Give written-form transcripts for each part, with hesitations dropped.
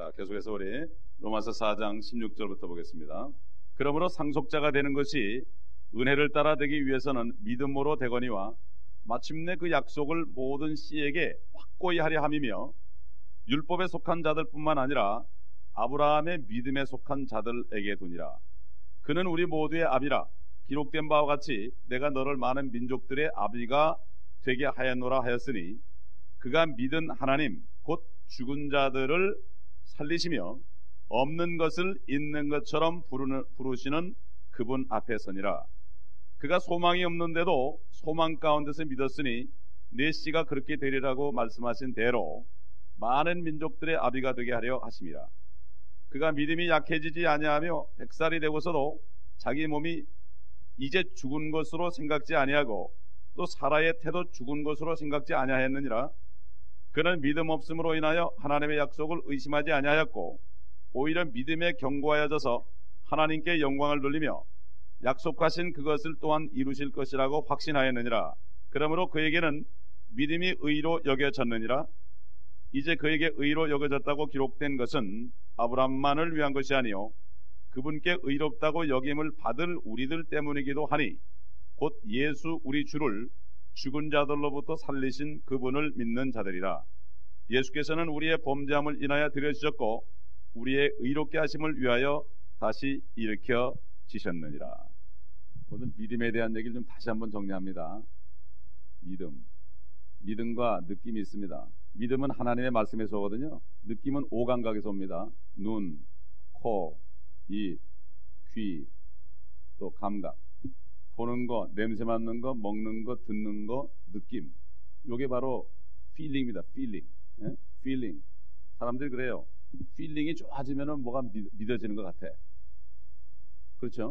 자, 계속해서 우리 로마서 4장 16절부터 보겠습니다. 그러므로 상속자가 되는 것이 은혜를 따라 되기 위해서는 믿음으로 되거니와 마침내 그 약속을 모든 씨에게 확고히 하려 함이며 율법에 속한 자들뿐만 아니라 아브라함의 믿음에 속한 자들에게 두니라. 그는 우리 모두의 아비라. 기록된 바와 같이 내가 너를 많은 민족들의 아비가 되게 하였노라 하였으니 그가 믿은 하나님 곧 죽은 자들을 살리시며 없는 것을 있는 것처럼 부르시는 그분 앞에 서니라. 그가 소망이 없는데도 소망 가운데서 믿었으니 네 씨가 그렇게 되리라고 말씀하신 대로 많은 민족들의 아비가 되게 하려 하심이라. 그가 믿음이 약해지지 아니하며 100살이 되고서도 자기 몸이 이제 죽은 것으로 생각지 아니하고 또 사라의 태도 죽은 것으로 생각지 아니하였느니라. 그는 믿음 없음으로 인하여 하나님의 약속을 의심하지 아니하였고 오히려 믿음에 견고하여져서 하나님께 영광을 돌리며 약속하신 그것을 또한 이루실 것이라고 확신하였느니라. 그러므로 그에게는 믿음이 의로 여겨졌느니라. 이제 그에게 의로 여겨졌다고 기록된 것은 아브라함만을 위한 것이 아니요 그분께 의롭다고 여김을 받을 우리들 때문이기도 하니 곧 예수 우리 주를 죽은 자들로부터 살리신 그분을 믿는 자들이라. 예수께서는 우리의 범죄함을 인하여 들여지셨고 우리의 의롭게 하심을 위하여 다시 일으켜지셨느니라. 오늘 믿음에 대한 얘기를 좀 다시 한번 정리합니다. 믿음과 느낌이 있습니다. 믿음은 하나님의 말씀에서 오거든요. 느낌은 오감각에서 옵니다. 눈, 코, 입, 귀, 또 감각. 보는 거, 냄새 맡는 거, 먹는 거, 듣는 거, 느낌. 이게 바로 feeling입니다. feeling. 사람들이 그래요. feeling이 좋아지면 뭐가 믿어지는 것 같아. 그렇죠?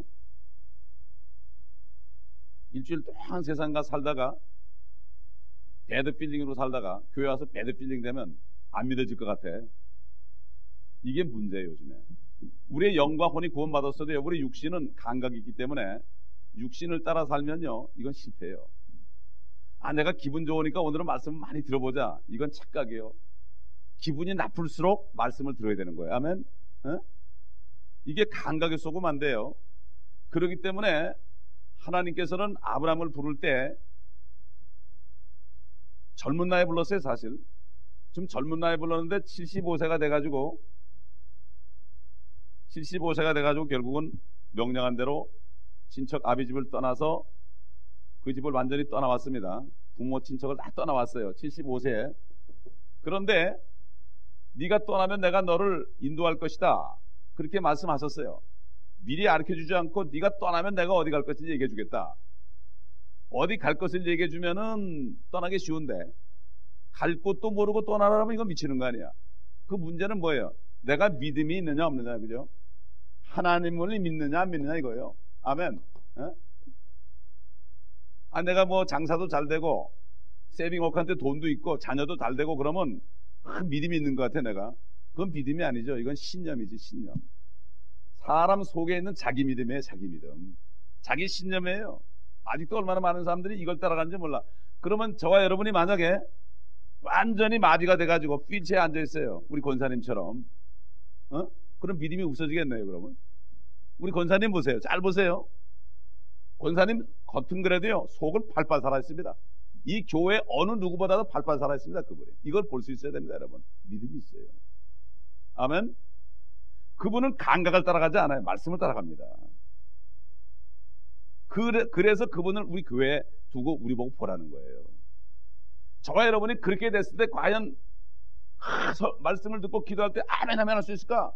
일주일 동안 세상과 살다가 배드 필링으로 살다가 교회 와서 배드 필링 되면 안 믿어질 것 같아. 이게 문제예요. 요즘에 우리의 영과 혼이 구원받았어도요, 우리 육신은 감각이 있기 때문에 육신을 따라 살면요 이건 실패예요. 내가 기분 좋으니까 오늘은 말씀을 많이 들어보자, 이건 착각이에요. 기분이 나쁠수록 말씀을 들어야 되는 거예요. 아멘. 이게 감각에 속으면 안 돼요. 그렇기 때문에 하나님께서는 아브라함을 부를 때 젊은 나이에 불렀어요. 사실 좀 젊은 나이에 불렀는데 75세가 돼가지고 결국은 명령한 대로 친척 아비 집을 떠나서 그 집을 완전히 떠나왔습니다. 부모 친척을 다 떠나왔어요. 75세에. 그런데 네가 떠나면 내가 너를 인도할 것이다, 그렇게 말씀하셨어요. 미리 가르쳐주지 않고 네가 떠나면 내가 어디 갈 것인지 얘기해 주겠다. 어디 갈 것을 얘기해 주면은 떠나기 쉬운데 갈 곳도 모르고 떠나라면 이건 미치는 거 아니야. 그 문제는 뭐예요? 내가 믿음이 있느냐 없느냐, 그죠? 하나님을 믿느냐 안 믿느냐 이거예요. 아멘. 내가 뭐 장사도 잘 되고 세빙워크한테 돈도 있고 자녀도 잘 되고 그러면 믿음이 있는 것 같아 내가. 그건 믿음이 아니죠. 이건 신념이지, 신념. 사람 속에 있는 자기 믿음이에요. 자기 믿음, 자기 신념이에요. 아직도 얼마나 많은 사람들이 이걸 따라가는지 몰라. 그러면 저와 여러분이 만약에 완전히 마비가 돼가지고 휠체어에 앉아있어요, 우리 권사님처럼, 그럼 믿음이 없어지겠네요. 그러면 우리 권사님 보세요. 잘 보세요. 권사님 겉은 그래도요 속은 팔팔 살아있습니다. 이 교회 어느 누구보다도 팔팔 살아있습니다. 그분이. 이걸 볼 수 있어야 됩니다. 여러분, 믿음이 있어요. 아멘. 그분은 감각을 따라가지 않아요. 말씀을 따라갑니다. 그래서 그분을 우리 교회에 두고 우리 보고 보라는 거예요. 저와 여러분이 그렇게 됐을 때 과연 말씀을 듣고 기도할 때 아멘 하면 할 수 있을까?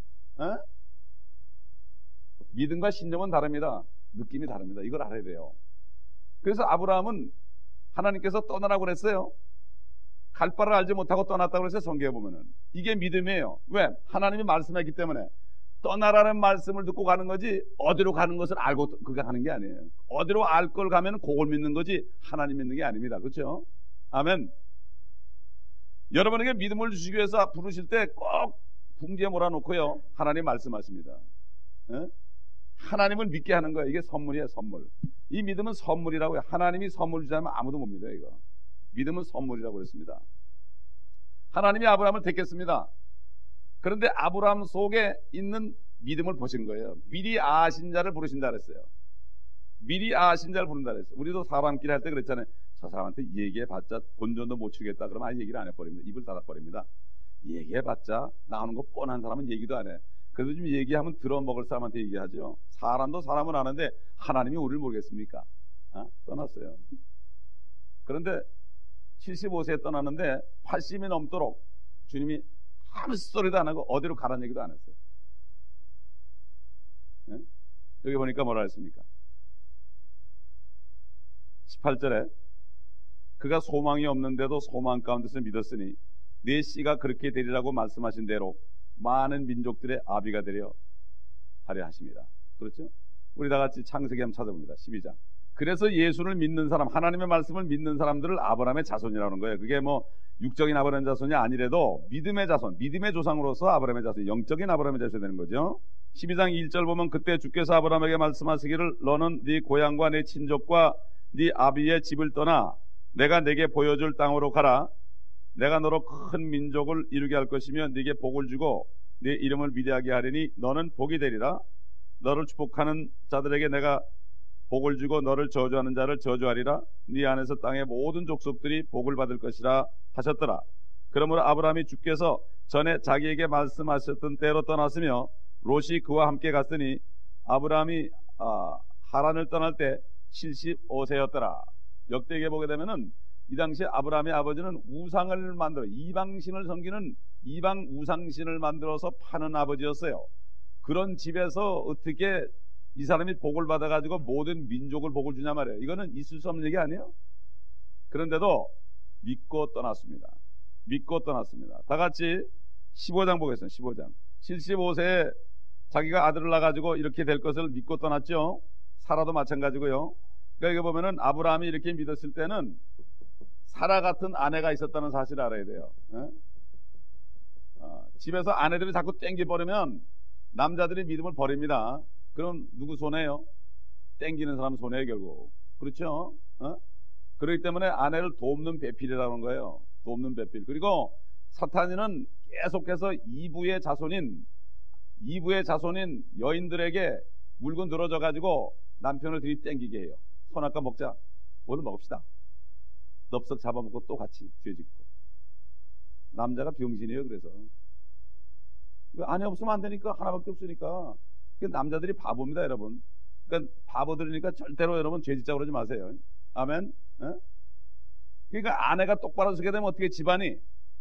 믿음과 신념은 다릅니다. 느낌이 다릅니다. 이걸 알아야 돼요. 그래서 아브라함은 하나님께서 떠나라고 그랬어요. 갈 바를 알지 못하고 떠났다고 그랬어요. 성경에 보면은. 이게 믿음이에요. 왜? 하나님이 말씀했기 때문에. 떠나라는 말씀을 듣고 가는 거지 어디로 가는 것을 알고 그게 가는 게 아니에요. 어디로 알 걸 가면 그걸 믿는 거지 하나님 믿는 게 아닙니다. 그렇죠? 아멘. 여러분에게 믿음을 주시기 위해서 부르실 때 꼭 궁지에 몰아놓고요 하나님 말씀하십니다. 하나님을 믿게 하는 거예요. 이게 선물이에요. 선물. 이 믿음은 선물이라고요. 하나님이 선물 주자면 아무도 못 믿어요. 이거 믿음은 선물이라고 그랬습니다. 하나님이 아브라함을 택했습니다. 그런데 아브라함 속에 있는 믿음을 보신 거예요. 미리 아신 자를 부르신다 그랬어요. 미리 아신 자를 부른다 그랬어요. 우리도 사람끼리 할 때 그랬잖아요. 저 사람한테 얘기해봤자 본전도 못 주겠다 그러면 아예 얘기를 안 해버립니다. 입을 닫아버립니다. 얘기해봤자 나오는 거 뻔한 사람은 얘기도 안 해. 그래도 좀 얘기하면 들어먹을 사람한테 얘기하죠. 사람도 사람은 아는데 하나님이 우리를 모르겠습니까? 떠났어요. 그런데 75세에 떠났는데 80이 넘도록 주님이 아무 소리도 안 하고 어디로 가라는 얘기도 안 했어요. 네? 여기 보니까 뭐라 했습니까? 18절에 그가 소망이 없는데도 소망 가운데서 믿었으니 내 씨가 그렇게 되리라고 말씀하신 대로 많은 민족들의 아비가 되려 하려 하십니다. 그렇죠? 우리 다 같이 창세기 한번 찾아봅니다. 12장. 그래서 예수를 믿는 사람, 하나님의 말씀을 믿는 사람들을 아브라함의 자손이라는 거예요. 그게 뭐 육적인 아브라함의 자손이 아니래도 믿음의 자손, 믿음의 조상으로서 아브라함의 자손, 영적인 아브라함의 자손이 되는 거죠. 12장 1절 보면 그때 주께서 아브라함에게 말씀하시기를 너는 네 고향과 네 친족과 네 아비의 집을 떠나 내가 네게 보여줄 땅으로 가라. 내가 너로 큰 민족을 이루게 할 것이며 네게 복을 주고 네 이름을 위대하게 하리니 너는 복이 되리라. 너를 축복하는 자들에게 내가 복을 주고 너를 저주하는 자를 저주하리라. 네 안에서 땅의 모든 족속들이 복을 받을 것이라 하셨더라. 그러므로 아브라함이 주께서 전에 자기에게 말씀하셨던 때로 떠났으며 롯이 그와 함께 갔으니 아브라함이 하란을 떠날 때 75세였더라. 역대기에 보게 되면은 이 당시에 아브라함의 아버지는 우상을 만들어 이방신을 섬기는 이방 우상신을 만들어서 파는 아버지였어요. 그런 집에서 어떻게 이 사람이 복을 받아가지고 모든 민족을 복을 주냐 말이에요. 이거는 있을 수 없는 얘기 아니에요? 그런데도 믿고 떠났습니다. 믿고 떠났습니다. 다 같이 15장 보겠습니다. 15장. 75세에 자기가 아들을 낳아가지고 이렇게 될 것을 믿고 떠났죠. 사라도 마찬가지고요. 그러니까 이거 보면은 아브라함이 이렇게 믿었을 때는 사라 같은 아내가 있었다는 사실을 알아야 돼요. 집에서 아내들이 자꾸 땡겨버리면 남자들이 믿음을 버립니다. 그럼 누구 손해요? 땡기는 사람 손해요 결국. 그렇죠? 그렇기 때문에 아내를 돕는 배필이라는 거예요. 돕는 배필. 그리고 사탄이는 계속해서 이브의 자손인 여인들에게 물건 들어줘 가지고 남편을 들이땡기게 해요. 손 아까 먹자. 오늘 먹읍시다. 넙석 잡아먹고 또 같이 죄짓고. 남자가 병신이에요. 그래서 아내 없으면 안 되니까 하나밖에 없으니까. 남자들이 바보입니다, 여러분. 그러니까 바보들이니까 절대로 여러분 죄짓자고 그러지 마세요. 아멘. 그러니까 아내가 똑바로 서게 되면 어떻게 집안이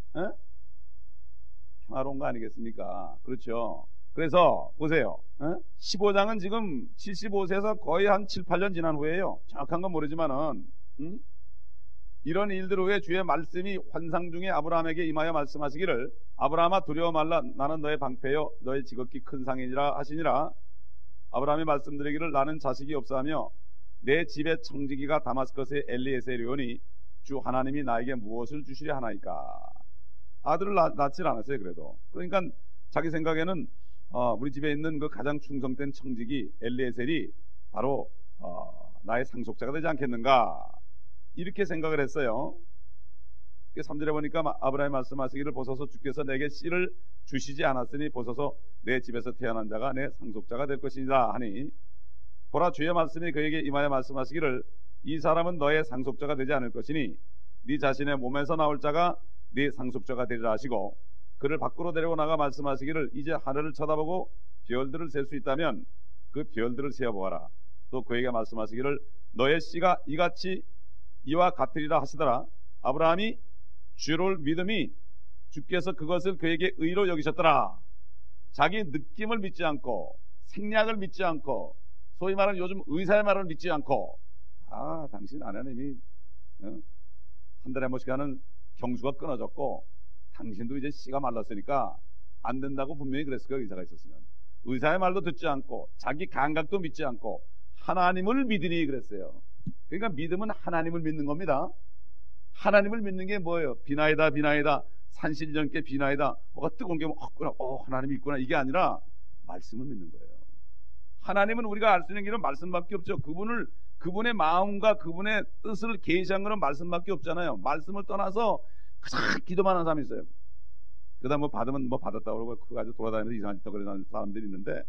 평화로운 거 아니겠습니까? 그렇죠. 그래서 보세요. 15장은 지금 75세에서 거의 한 7, 8년 지난 후에요. 정확한 건 모르지만은 이런 일들 후에 주의 말씀이 환상 중에 아브라함에게 임하여 말씀하시기를 아브라함아 두려워 말라. 나는 너의 방패요 너의 지극히 큰 상인이라 하시니라. 아브라함이 말씀드리기를 나는 자식이 없사하며 내 집의 청지기가 다마스커스의 엘리에셀이 오니 주 하나님이 나에게 무엇을 주시려 하나이까. 아들을 낳질 않았어요. 그래도 그러니까 자기 생각에는 우리 집에 있는 그 가장 충성된 청지기 엘리에셀이 바로 나의 상속자가 되지 않겠는가 이렇게 생각을 했어요. 3절에 보니까 아브라함이 말씀하시기를 보소서 주께서 내게 씨를 주시지 않았으니 보소서 내 집에서 태어난 자가 내 상속자가 될 것이니라 하니 보라 주의 말씀이 그에게 임하여 말씀하시기를 이 사람은 너의 상속자가 되지 않을 것이니 네 자신의 몸에서 나올 자가 네 상속자가 되리라 하시고 그를 밖으로 데리고 나가 말씀하시기를 이제 하늘을 쳐다보고 별들을 셀 수 있다면 그 별들을 세어보아라. 또 그에게 말씀하시기를 너의 씨가 이같이 이와 같으리라 하시더라. 아브라함이 주를 믿음이 주께서 그것을 그에게 의로 여기셨더라. 자기 느낌을 믿지 않고 생략을 믿지 않고 소위 말하는 요즘 의사의 말을 믿지 않고 당신 하나님이 한 달에 한 번씩 하는 경수가 끊어졌고 당신도 이제 씨가 말랐으니까 안 된다고 분명히 그랬을 거예요. 의사가 있었으면. 의사의 말도 듣지 않고 자기 감각도 믿지 않고 하나님을 믿으니 그랬어요. 그러니까 믿음은 하나님을 믿는 겁니다. 하나님을 믿는 게 뭐예요? 비나이다 비나이다 산신령께 비나이다 뭐가 뜨거운 게 하나님이 있구나 이게 아니라 말씀을 믿는 거예요. 하나님은 우리가 알 수 있는 길은 말씀밖에 없죠. 그분의 마음과 그분의 뜻을 계시한 것은 말씀밖에 없잖아요. 말씀을 떠나서 가장 기도만 하는 사람이 있어요. 그러다 뭐 받으면 뭐 받았다고 그러고 그거 가지고 돌아다니면서 이상한 짓 하고 그러는 사람들이 있는데,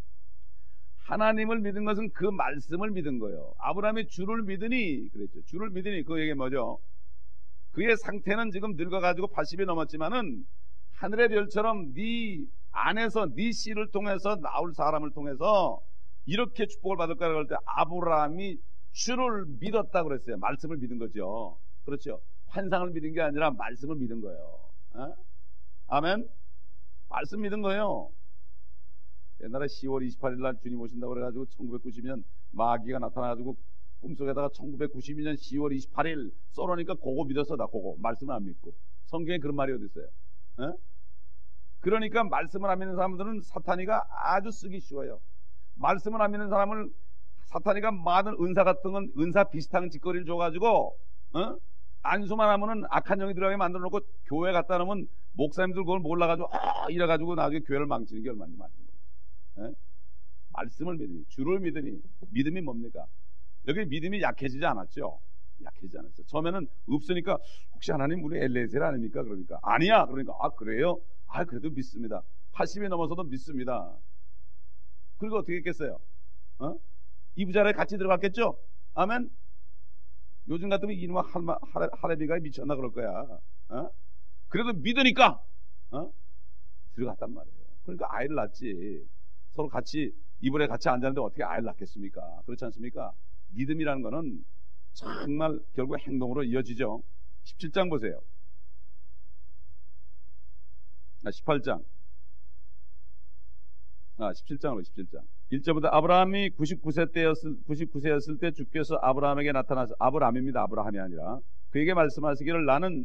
하나님을 믿은 것은 그 말씀을 믿은 거예요. 아브라함이 주를 믿으니 그랬죠. 주를 믿으니 그 얘기 뭐죠? 그의 상태는 지금 늙어가지고 80이 넘었지만은 하늘의 별처럼 네 안에서 네 씨를 통해서 나올 사람을 통해서 이렇게 축복을 받을 거라고 할 때 아브라함이 주를 믿었다 그랬어요. 말씀을 믿은 거죠. 그렇죠. 환상을 믿은 게 아니라 말씀을 믿은 거예요. 어? 아멘. 말씀 믿은 거예요. 옛날에 10월 28일 날 주님 오신다고 그래가지고 1990년 마귀가 나타나가지고 꿈속에다가 1992년 10월 28일 썰어니까 그거 믿었어. 나 그거 말씀을 안 믿고. 성경에 그런 말이 어디 있어요? 어? 그러니까 말씀을 안 믿는 사람들은 사탄이가 아주 쓰기 쉬워요. 말씀을 안 믿는 사람을 사탄이가 많은 은사 같은 건 은사 비슷한 짓거리를 줘가지고 안수만 하면은 악한 영이 들어가게 만들어 놓고 교회 갖다 놓으면 목사님들 그걸 몰라가지고 이래가지고 나중에 교회를 망치는 게 얼마인지 말이죠. 말씀을 믿으니, 주를 믿으니. 믿음이 뭡니까? 여기 믿음이 약해지지 않았죠. 약해지지 않았어요. 처음에는 없으니까 혹시 하나님 우리 엘레셀 아닙니까? 그러니까 아니야. 그러니까 그래요? 그래도 믿습니다. 80이 넘어서도 믿습니다. 그리고 어떻게 했겠어요? 이 부자리에 같이 들어갔겠죠? 아멘. 요즘 같으면 이놈의 할애비가 미쳤나 그럴 거야. 그래도 믿으니까 들어갔단 말이에요. 그러니까 아이를 낳지. 서로 같이 이불에 같이 앉았는데 어떻게 아이를 낳겠습니까? 그렇지 않습니까? 믿음이라는 거는 정말 결국 행동으로 이어지죠. 17장 보세요. 18장. 17장으로 17장. 1절부터 아브라함이 99세였을 때 주께서 아브라함에게 나타나서, 아브라함입니다. 아브라함이 아니라 그에게 말씀하시기를 나는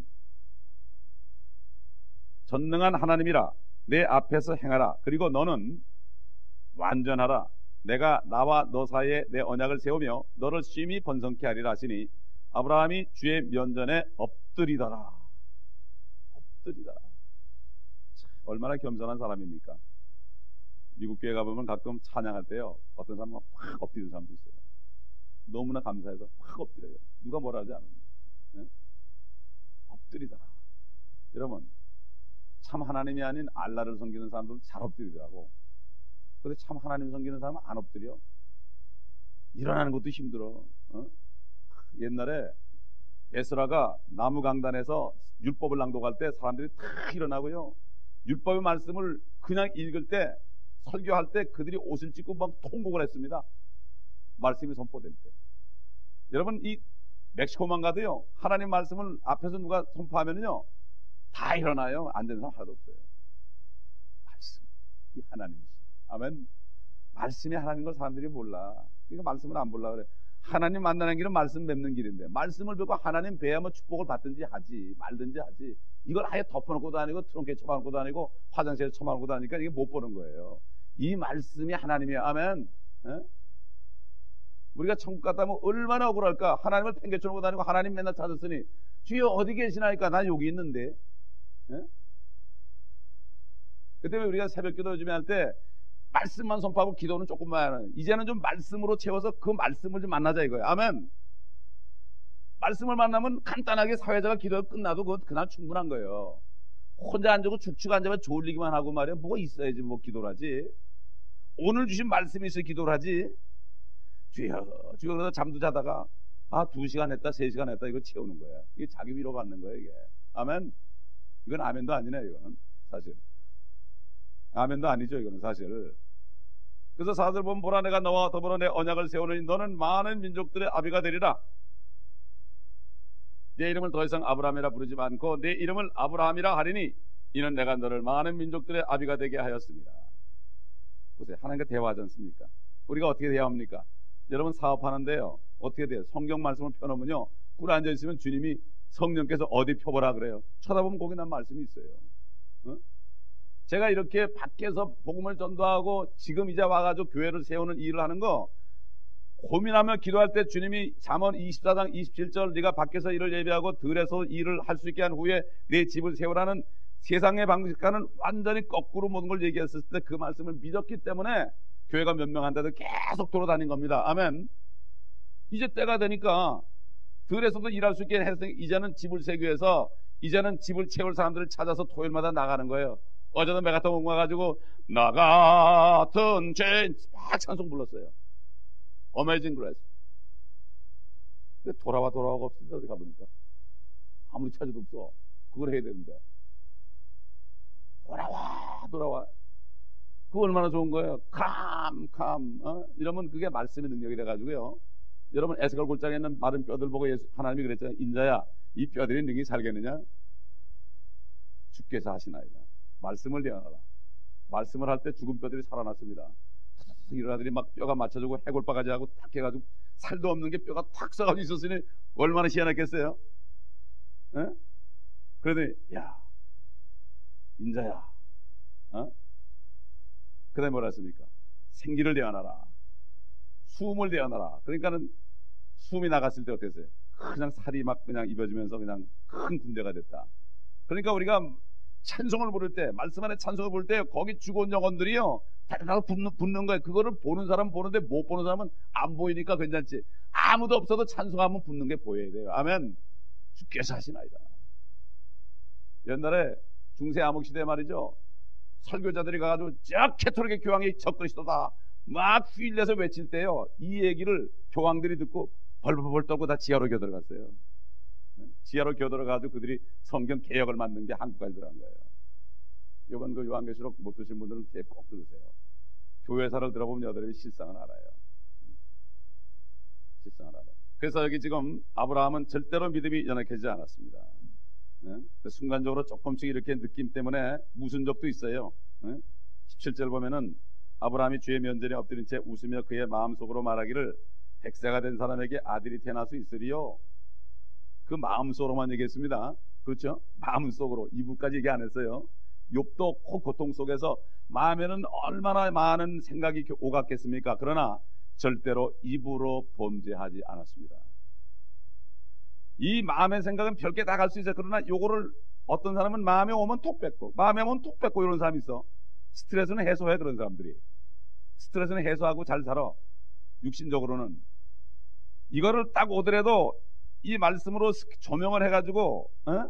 전능한 하나님이라 내 앞에서 행하라. 그리고 너는 완전하라. 내가 나와 너 사이에 내 언약을 세우며 너를 심히 번성케 하리라 하시니 아브라함이 주의 면전에 엎드리더라. 엎드리더라. 얼마나 겸손한 사람입니까? 미국 교회 가보면 가끔 찬양할 때요, 어떤 사람은 확 엎드리는 사람도 있어요. 너무나 감사해서 확 엎드려요. 누가 뭐라 하지 않는데. 네? 엎드리더라. 여러분, 참 하나님이 아닌 알라를 섬기는 사람들은 잘 엎드리더라고. 근데 참 하나님 섬기는 사람은 안 엎드려. 일어나는 것도 힘들어. 옛날에 에스라가 나무 강단에서 율법을 낭독할 때 사람들이 다 일어나고요, 율법의 말씀을 그냥 읽을 때, 설교할 때 그들이 옷을 찢고 막 통곡을 했습니다. 말씀이 선포될 때. 여러분, 이 멕시코만 가도요, 하나님 말씀을 앞에서 누가 선포하면요 다 일어나요. 안 되는 사람 하나도 없어요. 말씀이 하나님이시. 아멘. 말씀이 하나님 걸 사람들이 몰라. 그러니까 말씀을 안 볼라 그래. 하나님 만나는 길은 말씀 뵙는 길인데, 말씀을 뵙고 하나님 뵈야만 축복을 받든지 하지 말든지 하지, 이걸 아예 덮어놓고 다니고 트렁크에 쳐박고 다니고 화장실에 쳐박고 다니니까 이게 못 보는 거예요. 이 말씀이 하나님이야. 아멘. 우리가 천국 갔다 면 얼마나 억울할까. 하나님을 팽개쳐놓고 다니고 하나님 맨날 찾았으니 주여 어디 계시나니까 난 여기 있는데. 그 때문에 우리가 새벽기도 요즘에 할 때 말씀만 선포하고 기도는 조금만 하는, 이제는 좀 말씀으로 채워서 그 말씀을 좀 만나자 이거예요. 아멘. 말씀을 만나면 간단하게 사회자가 기도가 끝나도 그날 충분한 거예요. 혼자 앉아고 죽죽 앉아면 졸리기만 하고 말이야. 뭐가 있어야지 뭐 기도를 하지. 오늘 주신 말씀이 있어야 기도를 하지. 주여 그러다 잠도 자다가 2시간 했다 3시간 했다 이거 채우는 거야. 이게 자기 위로 받는 거야 이게. 아멘. 이건 아멘도 아니네. 이거는 사실 아멘도 아니죠. 이거는 사실. 그래서 사절 보면 보라 내가 너와 더불어 내 언약을 세우느니 너는 많은 민족들의 아비가 되리라. 내 이름을 더 이상 아브라함이라 부르지 않고 내 이름을 아브라함이라 하리니 이는 내가 너를 많은 민족들의 아비가 되게 하였습니다. 보세요. 하나님과 대화하지 않습니까? 우리가 어떻게 대화합니까? 여러분 사업하는데요, 어떻게 돼요? 성경 말씀을 펴놓으면요, 꿀 앉아있으면 주님이 성령께서 어디 펴보라 그래요. 쳐다보면 거기 난 말씀이 있어요. 제가 이렇게 밖에서 복음을 전도하고 지금 이제 와가지고 교회를 세우는 일을 하는 거, 고민하며 기도할 때 주님이 잠언 24장 27절 네가 밖에서 일을 예비하고 들에서 일을 할 수 있게 한 후에 내 집을 세우라는 세상의 방식과는 완전히 거꾸로 모든 걸 얘기했을 때 그 말씀을 믿었기 때문에 교회가 몇 명 한다도 계속 돌아다닌 겁니다. 아멘. 이제 때가 되니까 들에서도 일할 수 있게 해서 이제는 집을 세기 위해서 이제는 집을 채울 사람들을 찾아서 토요일마다 나가는 거예요. 어제도 메가톤 와가지고 나 같은 죄인 막 찬송 불렀어요. 어메이징 그레이스. 근데 돌아와가 없습니다. 어디 가보니까 아무리 찾아도 없어. 그걸 해야 되는데 돌아와. 그거 얼마나 좋은 거예요. 이러면 그게 말씀의 능력이 돼가지고요. 여러분 에스겔 골짜기에 있는 마른 뼈들 보고 하나님이 그랬잖아요. 인자야, 이 뼈들이 능히 살겠느냐? 주께서 하시나이다. 말씀을 대하라. 말씀을 할 때 죽은 뼈들이 살아났습니다. 일어나더니 막 뼈가 맞춰지고 해골바가지 하고 탁 해가지고 살도 없는 게 뼈가 탁 썩어져 있었으니 얼마나 희한했겠어요? 에? 그러더니 야 인자야, 그 다음에 뭐라 했습니까? 생기를 대하나라, 숨을 대하나라. 그러니까는 숨이 나갔을 때 어땠어요? 그냥 살이 막 그냥 입어지면서 그냥 큰 군대가 됐다. 그러니까 우리가 찬송을 부를 때, 말씀 안에 찬송을 부를 때 거기 죽은 영혼들이요 다 붙는 거예요. 그거를 보는 사람은 보는데 못 보는 사람은 안 보이니까 괜찮지. 아무도 없어도 찬송하면 붙는 게 보여야 돼요. 아멘. 주께서 하시나이다. 옛날에 중세 암흑시대 말이죠, 설교자들이 가가지고 저 캐톨릭의 교황이 적그리스도다 막 휘일려서 외칠 때요, 이 얘기를 교황들이 듣고 벌벌벌 떨고 다 지하로 겨들어갔어요. 지하로 겨들어가지고 그들이 성경 개혁을 만든 게 한국까지 들어간 거예요. 이번 그 요한계시록 못 드신 분들은 꼭 들으세요. 교회사를 들어보면 여러분이 실상을 알아요. 실상을 알아요. 그래서 여기 지금 아브라함은 절대로 믿음이 연약해지지 않았습니다. 순간적으로 조금씩 이렇게 느낌 때문에 무슨 적도 있어요. 17절 보면은 아브라함이 주의 면전에 엎드린 채 웃으며 그의 마음속으로 말하기를 100세가 된 사람에게 아들이 태어날 수 있으리요. 그 마음속으로만 얘기했습니다. 그렇죠? 마음속으로. 이부까지 얘기 안 했어요. 욥도 고통 속에서 마음에는 얼마나 많은 생각이 오갔겠습니까? 그러나 절대로 입으로 범죄하지 않았습니다. 이 마음의 생각은 별게 다 갈 수 있어요. 그러나 요거를 어떤 사람은 마음에 오면 톡 뺏고, 마음에 오면 톡 뺏고 이런 사람이 있어. 스트레스는 해소해. 그런 사람들이 스트레스는 해소하고 잘 살아. 육신적으로는. 이거를 딱 오더라도 이 말씀으로 조명을 해가지고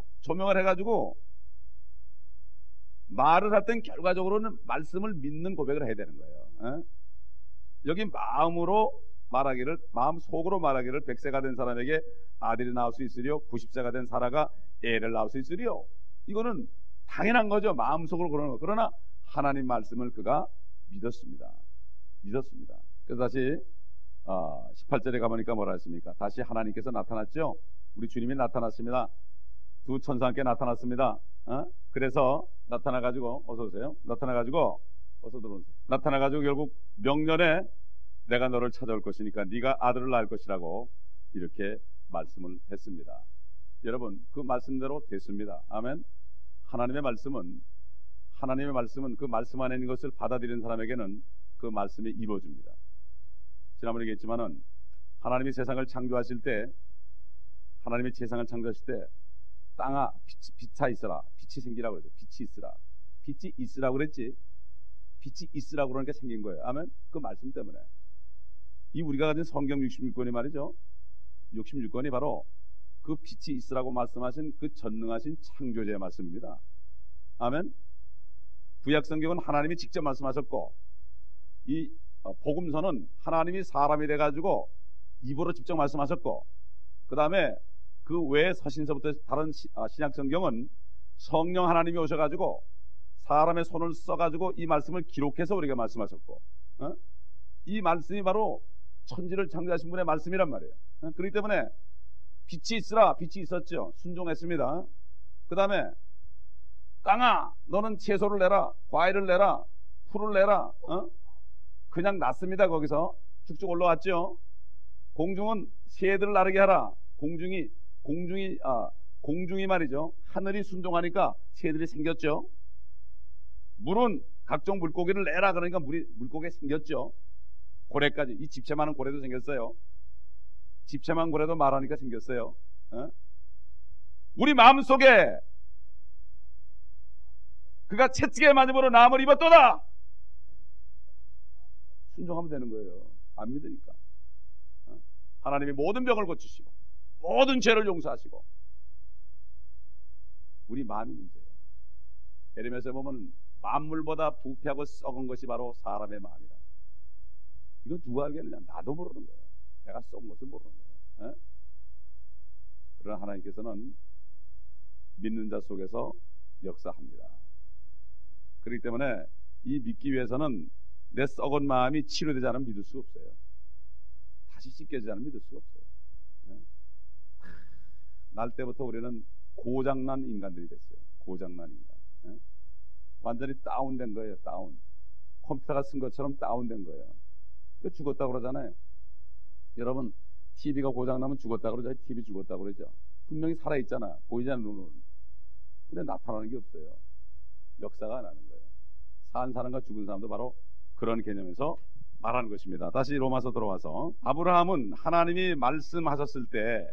말을 할 땐 결과적으로는 말씀을 믿는 고백을 해야 되는 거예요. 여기 마음으로 말하기를, 마음 속으로 말하기를 100세가 된 사람에게 아들이 나올 수 있으리요, 90세가 된 사라가 애를 낳을 수 있으리요. 이거는 당연한 거죠. 마음속으로 그러는 거. 그러나 하나님 말씀을 그가 믿었습니다. 그래서 다시 18절에 가보니까 뭐라 했습니까? 다시 하나님께서 나타났죠. 우리 주님이 나타났습니다. 두 천사 함께 나타났습니다. 그래서 나타나가지고 어서 오세요. 나타나가지고 어서 들어오세요. 나타나가지고 결국 명년에 내가 너를 찾아올 것이니까 네가 아들을 낳을 것이라고 이렇게 말씀을 했습니다. 여러분 그 말씀대로 됐습니다. 아멘. 하나님의 말씀은 그 말씀 안에 있는 것을 받아들이는 사람에게는 그 말씀이 이루어집니다. 지난번에 얘기했지만은 하나님이 세상을 창조하실 때, 하나님이 세상을 창조하실 때 땅아 빛이 있어라, 빛이 생기라고 그랬어요. 빛이 있으라고 그랬지. 빛이 있으라고 그러니까 생긴 거예요. 아멘. 그 말씀 때문에. 이 우리가 가진 성경 66권이 말이죠, 66권이 바로 그 빛이 있으라고 말씀하신 그 전능하신 창조주의 말씀입니다. 아멘. 구약 성경은 하나님이 직접 말씀하셨고, 이 복음서는 하나님이 사람이 돼가지고 입으로 직접 말씀하셨고, 그 다음에 그 외에 서신서부터 다른 신약 성경은 성령 하나님이 오셔가지고 사람의 손을 써가지고 이 말씀을 기록해서 우리가 말씀하셨고, 이 말씀이 바로 천지를 창조하신 분의 말씀이란 말이에요. 그렇기 때문에 빛이 있으라, 빛이 있었죠. 순종했습니다. 그 다음에 땅아 너는 채소를 내라, 과일을 내라, 풀을 내라. 그냥 났습니다. 거기서 쭉쭉 올라왔죠. 공중은 새들을 나르게 하라. 공중이 말이죠, 하늘이 순종하니까 새들이 생겼죠. 물은 각종 물고기를 내라. 그러니까 물고기 생겼죠. 고래까지, 이 집채만한 고래도 생겼어요. 집채만 고래도 말하니까 생겼어요. 우리 마음속에 그가 채찍에 맞음으로 나음을 입었도다. 순종하면 되는 거예요. 안 믿으니까. 하나님이 모든 병을 고치시고 모든 죄를 용서하시고 우리 마음이 문제예요. 에레미야서에 보면 만물보다 부패하고 썩은 것이 바로 사람의 마음이다. 이거 누가 알겠느냐? 나도 모르는 거예요. 내가 썩은 것을 모르는 거예요. 에? 그러나 하나님께서는 믿는 자 속에서 역사합니다. 그렇기 때문에 이 믿기 위해서는 내 썩은 마음이 치료되지 않으면 믿을 수가 없어요. 다시 씻겨지지 않으면 믿을 수가 없어요. 예? 날 때부터 우리는 고장난 인간들이 됐어요. 고장난 인간. 예? 완전히 다운된 거예요. 다운. 컴퓨터가 쓴 것처럼 다운된 거예요. 죽었다고 그러잖아요. 여러분, TV가 고장나면 죽었다고 그러죠. TV 죽었다고 그러죠. 분명히 살아있잖아. 보이지 않는 눈으로는. 근데 나타나는 게 없어요. 역사가 안 하는 거예요. 산 사람과 죽은 사람도 바로 그런 개념에서 말하는 것입니다. 다시 로마서 들어와서 아브라함은 하나님이 말씀하셨을 때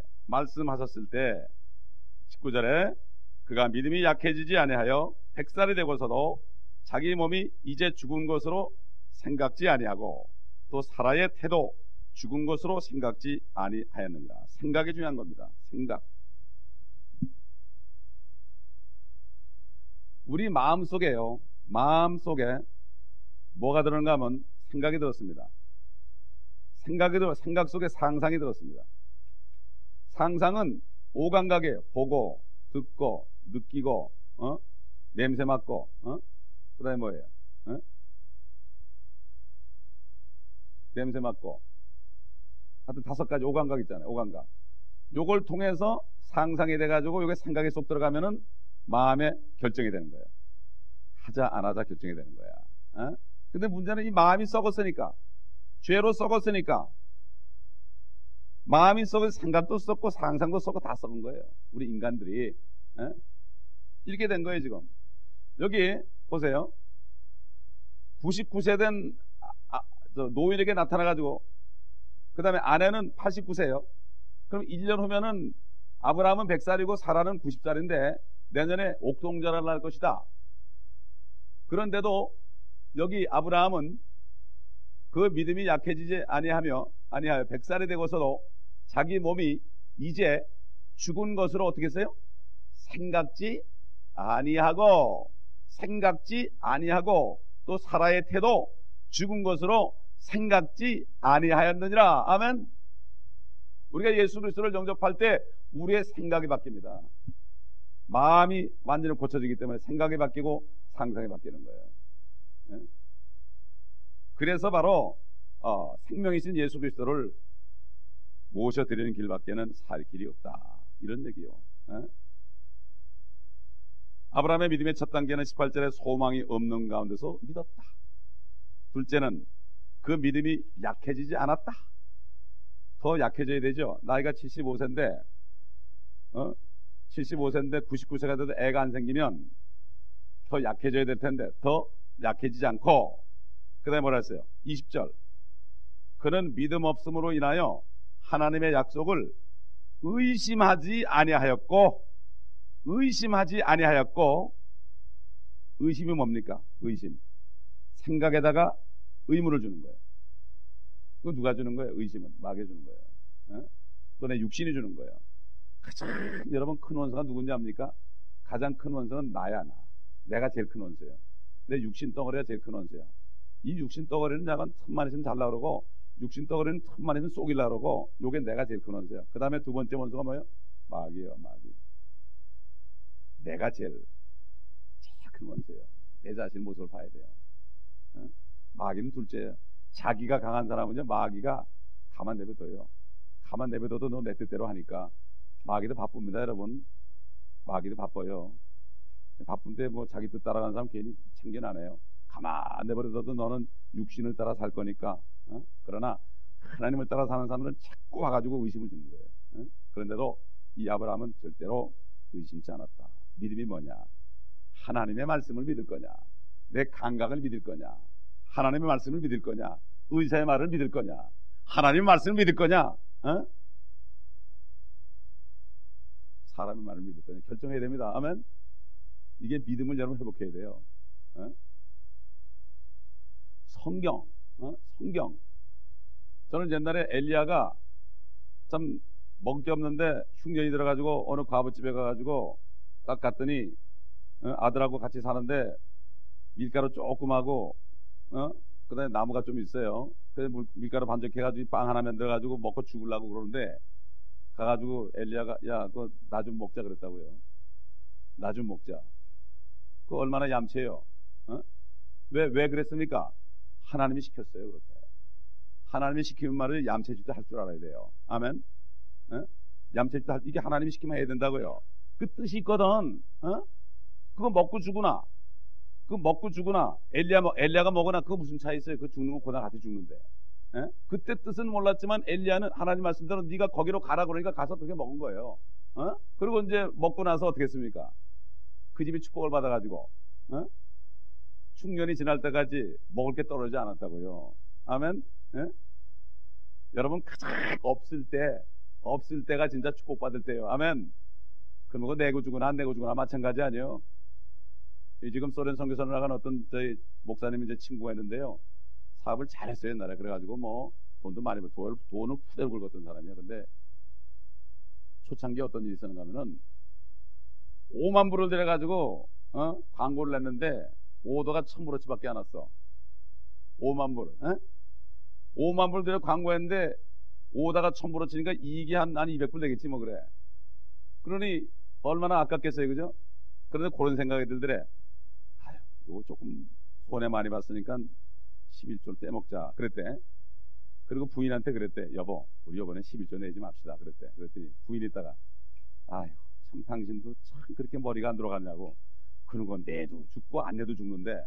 19절에 그가 믿음이 약해지지 아니하여 100살이 되고서도 자기 몸이 이제 죽은 것으로 생각지 아니하고 또 사라의 태도 죽은 것으로 생각지 아니하였느니라. 생각이 중요한 겁니다. 생각. 우리 마음속에요. 마음속에 뭐가 들었는가 하면 생각이 들었습니다. 생각 속에 상상이 들었습니다. 상상은 오감각이에요. 보고, 듣고, 느끼고, 냄새 맡고, 그 다음에 뭐예요? 냄새 맡고. 하여튼 5가지 오감각 있잖아요. 오감각. 요걸 통해서 상상이 돼가지고 요게 생각이 쏙 들어가면은 마음의 결정이 되는 거예요. 하자 안 하자 결정이 되는 거야. 근데 문제는 이 마음이 썩었으니까, 죄로 썩었으니까, 마음이 썩어서 생각도 썩고 상상도 썩고 다 썩은 거예요. 우리 인간들이. 이렇게 된 거예요. 지금 여기 보세요. 99세 된 노인에게 나타나가지고 그 다음에 아내는 89세예요. 그럼 1년 후면은 아브라함은 100살이고 사라는 90살인데 내년에 옥동자를 할 것이다. 그런데도 여기 아브라함은 그 믿음이 약해지지 아니하여 100살이 되고서도 자기 몸이 이제 죽은 것으로 어떻게 했어요? 생각지 아니하고 또 사라의 태도 죽은 것으로 생각지 아니하였느니라. 아멘. 우리가 예수 그리스도를 영접할 때 우리의 생각이 바뀝니다. 마음이 완전히 고쳐지기 때문에 생각이 바뀌고 상상이 바뀌는 거예요. 그래서 바로 생명이신 예수 그리스도를 모셔드리는 길밖에는 살 길이 없다. 이런 얘기요. 아브라함의 믿음의 첫 단계는 18절에 소망이 없는 가운데서 믿었다. 둘째는 그 믿음이 약해지지 않았다. 더 약해져야 되죠. 나이가 75세인데 75세인데 99세가 돼도 애가 안 생기면 더 약해져야 될 텐데 더 약해지지 않고, 그 다음에 뭐라 했어요? 20절. 그는 믿음 없음으로 인하여 하나님의 약속을 의심하지 아니하였고, 의심이 뭡니까? 의심. 생각에다가 의문을 주는 거예요. 그거 누가 주는 거예요? 의심은 마귀가 주는 거예요. 또 내 육신이 주는 거예요. 가장 여러분 큰 원수가 누군지 압니까? 가장 큰 원수는 나야. 내가 제일 큰 원수예요. 내 육신 덩어리가 제일 큰 원수야. 이 육신 덩어리는 약간 틈만 있으면 잘라 그러고, 육신 덩어리는 틈만 있으면 쏘길라 그러고, 요게 내가 제일 큰 원수야. 그 다음에 두 번째 원수가 뭐예요? 마귀예요. 마귀. 내가 제일 큰 원수예요. 내 자신 모습을 봐야 돼요. 마귀는 둘째예요. 자기가 강한 사람은요, 마귀가 가만 내버려둬요. 가만 내버려둬도 너 내 뜻대로 하니까. 마귀도 바쁩니다, 여러분. 마귀도 바빠요. 바쁜데 뭐 자기 뜻 따라가는 사람 괜히 참견 안 해요. 가만 내버려둬도 너는 육신을 따라 살 거니까. 그러나 하나님을 따라 사는 사람들은 자꾸 와가지고 의심을 주는 거예요. 그런데도 이 아브라함은 절대로 의심치 않았다. 믿음이 뭐냐? 하나님의 말씀을 믿을 거냐? 내 감각을 믿을 거냐? 하나님의 말씀을 믿을 거냐? 의사의 말을 믿을 거냐? 하나님의 말씀을 믿을 거냐? 사람의 말을 믿을 거냐? 결정해야 됩니다. 아멘. 이게 믿음을 여러분 회복해야 돼요. 성경. 저는 옛날에 엘리야가 참 먹기 없는데 흉년이 들어가지고 어느 과부집에 가가지고 딱 갔더니 아들하고 같이 사는데 밀가루 조금 하고 그다음에 나무가 좀 있어요. 그래서 밀가루 반죽해가지고 빵 하나 만들어가지고 먹고 죽으려고 그러는데 가가지고 엘리야가 야 그거 나 좀 먹자 그랬다고요. 나 좀 먹자. 그거 얼마나 얌체예요. 왜 그랬습니까? 하나님이 시켰어요. 그렇게 하나님이 시키는 말을 얌체짓도 할 줄 알아야 돼요. 아멘. 얌체짓도 이게 하나님이 시키면 해야 된다고요. 그 뜻이 있거든. 그거 먹고 죽으나 그 먹고 죽으나 엘리야가 먹으나 그거 무슨 차이 있어요? 그 죽는 건 고나 같이 죽는데. 그때 뜻은 몰랐지만 엘리야는 하나님 말씀대로 네가 거기로 가라 그러니까 가서 그렇게 먹은 거예요. 그리고 이제 먹고 나서 어떻게 했습니까? 그 집이 축복을 받아가지고 충년이 지날 때까지 먹을 게 떨어지지 않았다고요. 아멘. 여러분 가장 없을 때가 진짜 축복받을 때예요. 아멘. 그럼 그거 내고 주거나 안 내고 주거나 마찬가지 아니에요. 지금 소련 선교사로 나간 어떤 저희 목사님 이제 친구가 있는데요. 사업을 잘했어요 옛날에. 그래가지고 뭐 돈도 많이 벌고 돈을 푸대로 긁었던 사람이야. 근데 초창기에 어떤 일이 있었는가 하면은 5만 불을 들여가지고 광고를 냈는데 오더가 1,000불어치밖에 안 왔어. 5만 불. 5만 불 들여 광고했는데 오다가 1,000불어치니까 이익이 한 200불 되겠지 뭐. 그래. 그러니 얼마나 아깝겠어요, 그죠? 그런데 그런 생각이 들더래. 아유, 이거 조금 손해 많이 봤으니까 11조를 떼먹자 그랬대. 그리고 부인한테 그랬대. 여보, 우리 이번에 11조 내지 맙시다 그랬대. 그랬더니 부인이 있다가 아유 참 당신도 참 그렇게 머리가 안 들어가냐고. 그런 건 내도 죽고 안 내도 죽는데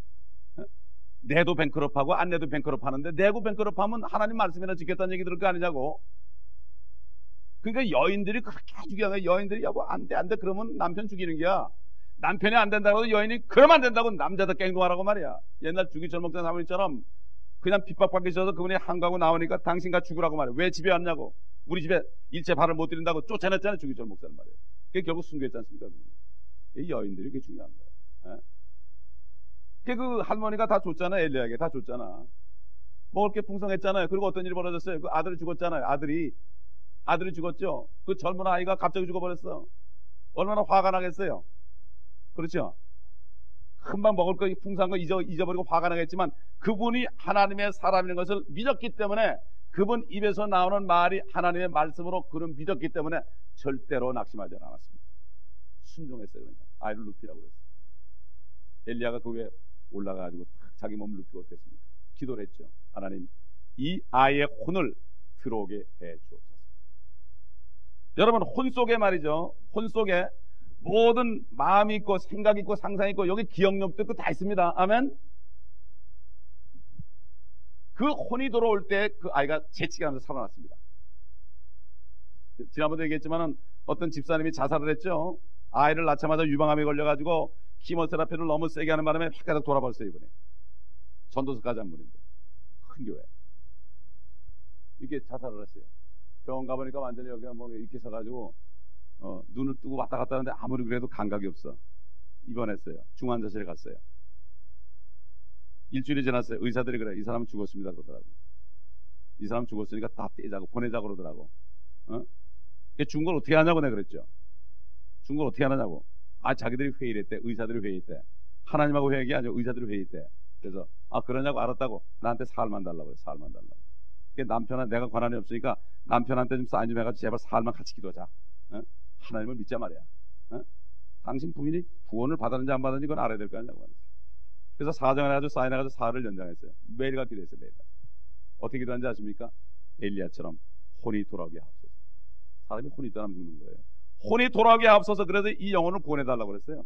내도 뱅크럽하고 안 내도 뱅크럽하는데 내고 뱅크럽하면 하나님 말씀이나 지켰다는 얘기 들을 거 아니냐고. 그러니까 여인들이 그렇게 죽여야 돼. 여인들이 여보 안 돼 그러면 남편 죽이는 거야. 남편이 안 된다고 해도 여인이 그러면 안 된다고 남자도 깽동하라고 말이야. 옛날 주기철 목사 사모님처럼 그냥 핍박받기 싫어서 그분이 한가하고 나오니까 당신과 죽으라고 말이야. 왜 집에 왔냐고. 우리 집에 일체 발을 못 들인다고 쫓아냈잖아요. 주기철 목사는 말이에요. 그게 결국 순교했지 않습니까? 이 여인들이 그게 중요한 거예요. 그 할머니가 다 줬잖아. 엘리야에게 다 줬잖아. 먹을 게 풍성했잖아요. 그리고 어떤 일이 벌어졌어요? 그 아들이 죽었잖아요. 아들이 죽었죠. 그 젊은 아이가 갑자기 죽어버렸어. 얼마나 화가 나겠어요. 그렇죠? 금방 먹을 거 풍성한 거 잊어버리고 화가 나겠지만 그분이 하나님의 사람인 것을 믿었기 때문에 그분 입에서 나오는 말이 하나님의 말씀으로 그는 믿었기 때문에 절대로 낙심하지 않았습니다. 순종했어요. 그러니까 아이를 눕히라고 그랬어요. 엘리야가 그 위에 올라가가지고 자기 몸을 눕히고 어떻게 했습니까? 기도를 했죠. 하나님 이 아이의 혼을 들어오게 해 주옵소서. 여러분 혼 속에 말이죠. 혼 속에 모든 마음이 있고 생각이 있고 상상이 있고 여기 기억력도 있고 다 있습니다. 아멘. 그 혼이 들어올 때 그 아이가 재치가 나면서 살아났습니다. 지난번에 얘기했지만은 어떤 집사님이 자살을 했죠. 아이를 낳자마자 유방암에 걸려가지고 키모테라피를 너무 세게 하는 바람에 휙가닥 돌아버렸어요. 이번에 전도서 가장물인데 큰 교회 이렇게 자살을 했어요. 병원 가보니까 완전히 여기가 뭐 이렇게 서가지고 눈을 뜨고 왔다 갔다 하는데 아무리 그래도 감각이 없어. 입원했어요. 중환자실에 갔어요. 일주일이 지났어요. 의사들이 그래. 이 사람은 죽었습니다 그러더라고. 이 사람 죽었으니까 다 떼자고 보내자고 그러더라고. 죽은 걸 어떻게 하냐고 내가 그랬죠. 죽은 걸 어떻게 하느냐고. 자기들이 회의를 했대. 의사들이 회의했대. 하나님하고 회의가 아니고 의사들이 회의했대. 그래서 그러냐고 알았다고 나한테 살만 달라고 그래. 살만 달라고. 남편한테 내가 권한이 없으니까 남편한테 좀 사인 좀 해가지고 제발 살만 같이 기도하자. 하나님을 믿자 말이야. 당신 부인이 구원을 받았는지 안 받았는지 그건 알아야 될 거 아니냐고 말이야. 그래서 사정을 해가지고 사인해가지고 사흘을 연장했어요. 매일같이 기도했어요. 매일같이. 어떻게 기도하는지 아십니까? 엘리야처럼 혼이 돌아오게 하옵소서. 사람이 혼이 떠나면 죽는 거예요. 혼이 돌아오게 하옵소서. 그래서 이 영혼을 구원해달라고 그랬어요.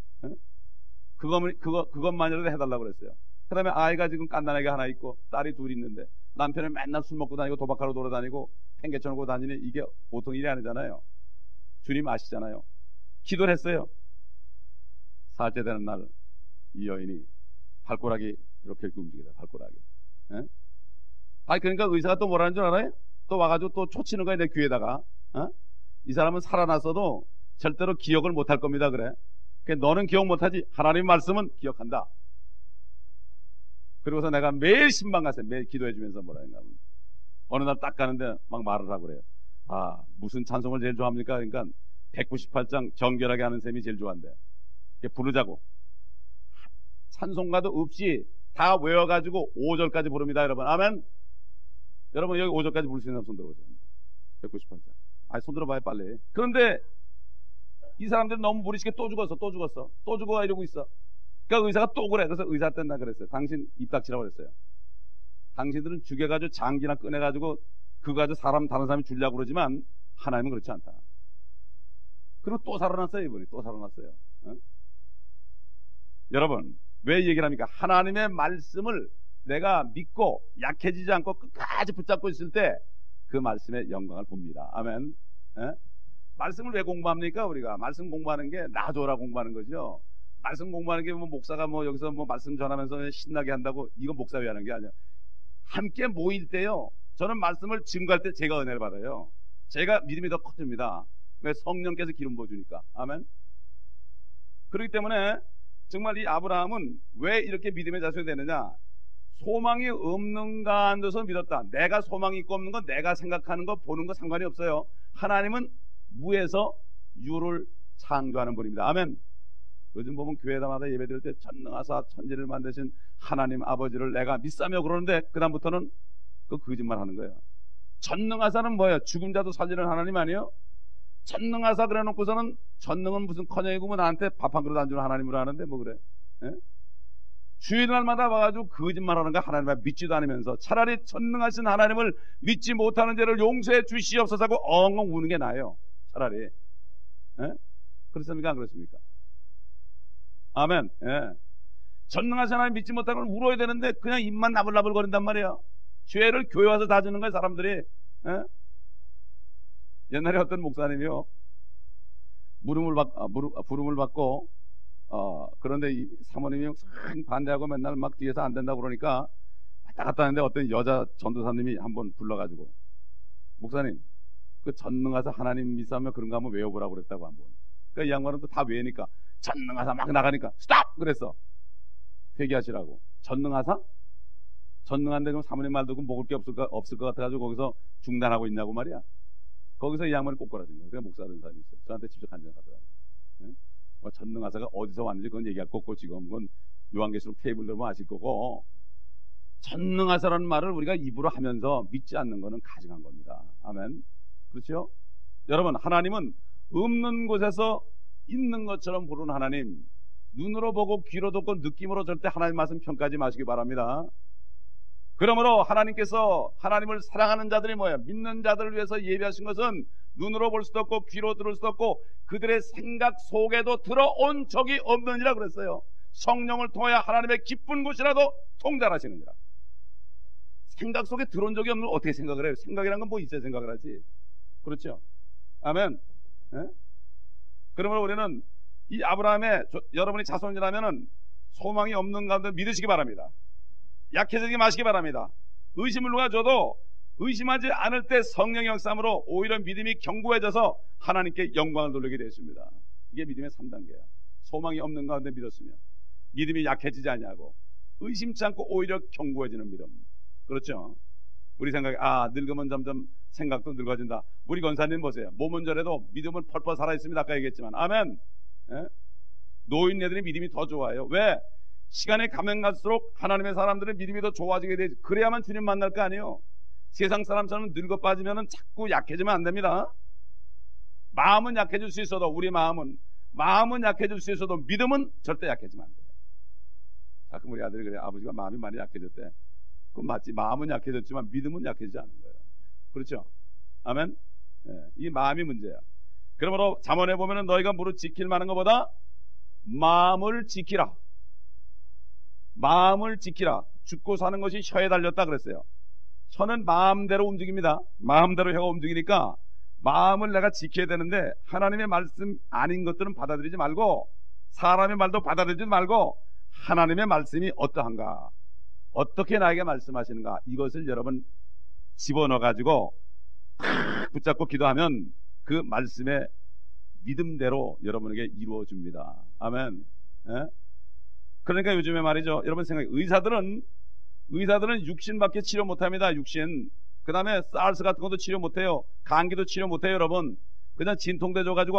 그것만이라도 해달라고 그랬어요. 그 다음에 아이가 지금 깐난하게 하나 있고 딸이 둘 있는데 남편은 맨날 술 먹고 다니고 도박하러 돌아다니고 팽개쳐놓고 다니는 이게 보통 일이 아니잖아요. 주님 아시잖아요. 기도를 했어요. 사흘째 되는 날 이 여인이 발가락이 이렇게 움직이다. 발가락이. 그러니까 의사가 또 뭐라는 줄 알아요? 또 와가지고 또 초치는 거야 내 귀에다가. 이 사람은 살아났어도 절대로 기억을 못할 겁니다. 그래. 그러니까 너는 기억 못하지 하나님 말씀은 기억한다. 그리고서 내가 매일 신방 갔어요. 매일 기도해주면서 뭐라는가 하면 어느 날 딱 가는데 막 말을 하고 그래요. 무슨 찬송을 제일 좋아합니까? 그러니까 198장 정결하게 하는 셈이 제일 좋아한대. 부르자고. 찬송가도 없이 다 외워가지고 5절까지 부릅니다, 여러분. 아멘. 여러분 여기 5절까지 부를 수 있는 손 들어보세요. 198장. 아니 손 들어봐요 빨리. 그런데 이 사람들은 너무 무리시게 또 죽었어 이러고 있어. 그러니까 의사가 또 그래. 그래서 의사한테 나 그랬어요. 당신 입 닥치라고 그랬어요. 당신들은 죽여가지고 장기나 꺼내가지고 그거 가지고 다른 사람이 주려고 그러지만 하나님은 그렇지 않다. 그리고 또 살아났어요. 이분이 또 살아났어요. 어? 여러분 왜 얘기를 합니까? 하나님의 말씀을 내가 믿고 약해지지 않고 끝까지 붙잡고 있을 때 그 말씀의 영광을 봅니다. 아멘. 에? 말씀을 왜 공부합니까? 우리가 말씀 공부하는 게 나줘라 공부하는 거죠. 말씀 공부하는 게 뭐 목사가 뭐 여기서 뭐 말씀 전하면서 신나게 한다고 이건 목사 왜 하는 게 아니야. 함께 모일 때요. 저는 말씀을 증거할 때 제가 은혜를 받아요. 제가 믿음이 더 커집니다. 왜? 성령께서 기름 부어주니까. 아멘. 그렇기 때문에 정말 이 아브라함은 왜 이렇게 믿음의 자손이 되느냐? 소망이 없는가 한 데서 믿었다. 내가 소망이 있고 없는 건 내가 생각하는 거 보는 거 상관이 없어요. 하나님은 무에서 유를 창조하는 분입니다. 아멘. 요즘 보면 교회마다 예배 드릴 때 전능하사 천지를 만드신 하나님 아버지를 내가 믿사며 그러는데 그 다음부터는 그 거짓말 하는 거예요. 전능하사는 뭐예요? 죽은 자도 살리는 하나님 아니에요? 전능하사 그래 놓고서는 전능은 무슨 커녕이고 뭐 나한테 밥 한 그릇 안 주는 하나님으로 하는데 뭐 그래? 예? 주일날마다 와가지고 거짓말하는 거 하나님을 믿지도 않으면서 차라리 전능하신 하나님을 믿지 못하는 죄를 용서해 주시옵소서 하고 엉엉 우는 게 나아요. 차라리. 예? 그렇습니까? 안 그렇습니까? 아멘. 예. 전능하신 하나님 믿지 못하는 걸 울어야 되는데 그냥 입만 나불나불 거린단 말이야. 죄를 교회 와서 다 주는 거야 사람들이. 예? 옛날에 어떤 목사님이요 부름을 받고 그런데 이 사모님이 반대하고 맨날 막 뒤에서 안 된다고 그러니까 왔다 갔다 하는데 어떤 여자 전도사님이 한번 불러가지고 목사님 그 전능하사 하나님 믿사며 그런 거 한번 외워보라고 그랬다고 한번. 그러니까 이 양반은 또 다 외우니까 전능하사 막 나가니까 스탑 그랬어. 회개하시라고. 전능하사? 전능한데 그럼 사모님 말 듣고 먹을 게 없을 것 같아가지고 거기서 중단하고 있냐고 말이야. 거기서 이 양반이 꼬꾸라진 거야. 그냥 목사 된 사람이 있어요. 저한테 직접 간증하더라고. 네? 뭐 전능하사가 어디서 왔는지 그건 얘기할 거고 지금 그건 요한계시록 테이블 들면 아실 거고 전능하사라는 말을 우리가 입으로 하면서 믿지 않는 거는 가증한 겁니다. 아멘. 그렇죠? 여러분 하나님은 없는 곳에서 있는 것처럼 부르는 하나님, 눈으로 보고 귀로 듣고 느낌으로 절대 하나님 말씀 평가하지 마시기 바랍니다. 그러므로 하나님께서 하나님을 사랑하는 자들이 뭐예요? 믿는 자들을 위해서 예비하신 것은 눈으로 볼 수도 없고 귀로 들을 수도 없고 그들의 생각 속에도 들어온 적이 없느니라 그랬어요. 성령을 통하여 하나님의 깊은 곳이라도 통달하시느니라. 생각 속에 들어온 적이 없는 걸 어떻게 생각을 해요? 생각이란 건 뭐 있어야 생각을 하지. 그렇죠? 아멘. 예? 그러므로 우리는 이 아브라함의 여러분이 자손이라면은 소망이 없는 가운데 믿으시기 바랍니다. 약해지지 마시기 바랍니다. 의심을 누가 줘도 의심하지 않을 때 성령의 역사함으로 오히려 믿음이 견고해져서 하나님께 영광을 돌리게 되었습니다. 이게 믿음의 3단계야. 소망이 없는 가운데 믿었으며 믿음이 약해지지 않냐고 의심치 않고 오히려 견고해지는 믿음. 그렇죠? 우리 생각에 늙으면 점점 생각도 늙어진다. 우리 권사님 보세요. 몸은 저래도 믿음은 펄펄 살아있습니다. 아까 얘기했지만 아멘. 예? 노인네들이 믿음이 더 좋아요. 왜? 시간이 가면 갈수록 하나님의 사람들은 믿음이 더 좋아지게 되지. 그래야만 주님 만날 거 아니에요. 세상 사람처럼 늙어 빠지면 자꾸 약해지면 안 됩니다. 마음은 약해질 수 있어도 우리 마음은 약해질 수 있어도 믿음은 절대 약해지면 안 돼요. 가끔 우리 아들이 그래. 아버지가 마음이 많이 약해졌대. 그건 맞지. 마음은 약해졌지만 믿음은 약해지지 않은 거예요. 그렇죠? 아멘. 예, 이 마음이 문제야. 그러므로 잠언에 보면은 너희가 무릇 지킬 만한 것보다 마음을 지키라. 마음을 지키라. 죽고 사는 것이 혀에 달렸다 그랬어요. 혀는 마음대로 움직입니다. 마음대로 혀가 움직이니까 마음을 내가 지켜야 되는데 하나님의 말씀 아닌 것들은 받아들이지 말고 사람의 말도 받아들이지 말고 하나님의 말씀이 어떠한가, 어떻게 나에게 말씀하시는가, 이것을 여러분 집어넣어 가지고 붙잡고 기도하면 그 말씀의 믿음대로 여러분에게 이루어집니다. 아멘. 예? 그러니까 요즘에 말이죠. 여러분 생각해. 의사들은 육신밖에 치료 못합니다. 육신. 그 다음에 사르스 같은 것도 치료 못해요. 감기도 치료 못해요. 여러분. 그냥 진통제 가지고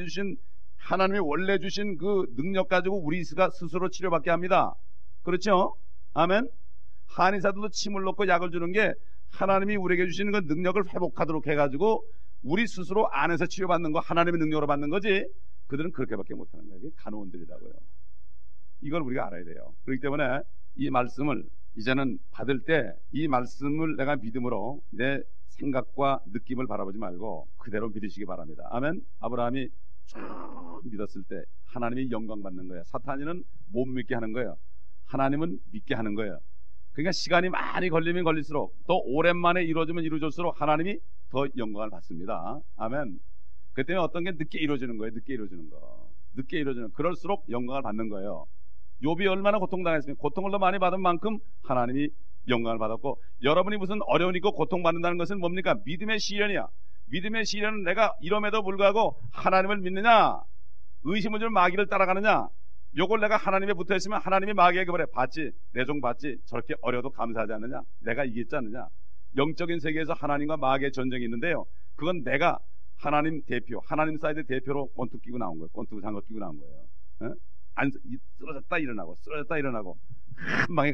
하나님이 원래 주신 그 능력 가지고 우리가 스스로 치료받게 합니다. 그렇죠? 아멘. 한의사들도 침을 놓고 약을 주는 게 하나님이 우리에게 주시는 그 능력을 회복하도록 해가지고 우리 스스로 안에서 치료받는 거 하나님의 능력으로 받는 거지. 그들은 그렇게밖에 못하는 거예요. 이게 간호원들이라고요. 이걸 우리가 알아야 돼요. 그렇기 때문에 이 말씀을 이제는 받을 때 이 말씀을 내가 믿음으로 내 생각과 느낌을 바라보지 말고 그대로 믿으시기 바랍니다. 아멘. 아브라함이 쭉 믿었을 때 하나님이 영광 받는 거예요. 사탄이는 못 믿게 하는 거예요. 하나님은 믿게 하는 거예요. 그러니까 시간이 많이 걸리면 걸릴수록 또 오랜만에 이루어지면 이루어질수록 하나님이 더 영광을 받습니다. 아멘. 그 때문에 어떤 게 늦게 이루어지는 거예요. 늦게 이루어지는 그럴수록 영광을 받는 거예요. 욥이 얼마나 고통당했습니까? 고통을 더 많이 받은 만큼 하나님이 영광을 받았고, 여러분이 무슨 어려움이 있고 고통받는다는 것은 뭡니까? 믿음의 시련이야. 믿음의 시련은 내가 이럼에도 불구하고 하나님을 믿느냐, 의심을 줄 마귀를 따라가느냐, 요걸 내가 하나님에 붙어있으면 하나님이 마귀에게 그래, 봤지? 내 종 봤지? 저렇게 어려도 감사하지 않느냐? 내가 이겼지 않느냐? 영적인 세계에서 하나님과 마귀의 전쟁이 있는데요, 그건 내가 하나님 대표, 하나님 사이드 대표로 권투 끼고 나온 거예요. 권투 장갑 끼고 나온 거예요. 쓰러졌다 일어나고 한 방에